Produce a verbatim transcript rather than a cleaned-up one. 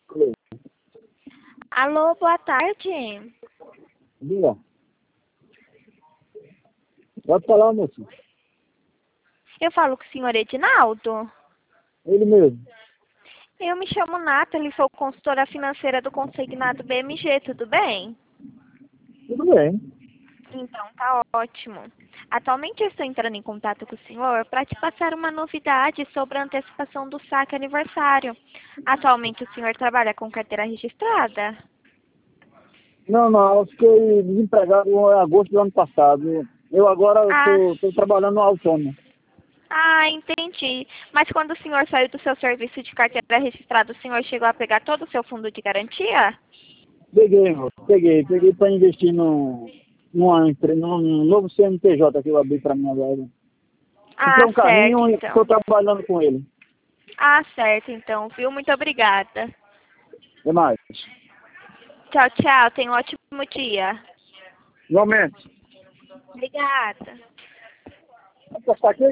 Alô, boa tarde. Diga. Pode falar, moço. Eu falo com o senhor Edinaldo. Ele mesmo. Eu me chamo Nathalie, sou consultora financeira do Consignado B M G, tudo bem? Tudo bem. Então, tá ótimo. Atualmente eu estou entrando em contato com o senhor para te passar uma novidade sobre a antecipação do saque aniversário. Atualmente o senhor trabalha com carteira registrada? Não, não, eu fiquei desempregado em agosto do ano passado. Eu agora Ah, estou trabalhando autônomo. ah, entendi. Mas quando o senhor saiu do seu serviço de carteira registrada, o senhor chegou a pegar todo o seu fundo de garantia? Peguei, moço, peguei. Peguei para investir num, numa, empre- num novo C N P J que eu abri para mim agora. Comprei Ah, um certo, carrinho e estou então. trabalhando com ele. Ah, certo, então, viu? Muito obrigada. E mais? Tchau, tchau. Tenha um ótimo dia. Igualmente. Obrigada. Vai postar aqui?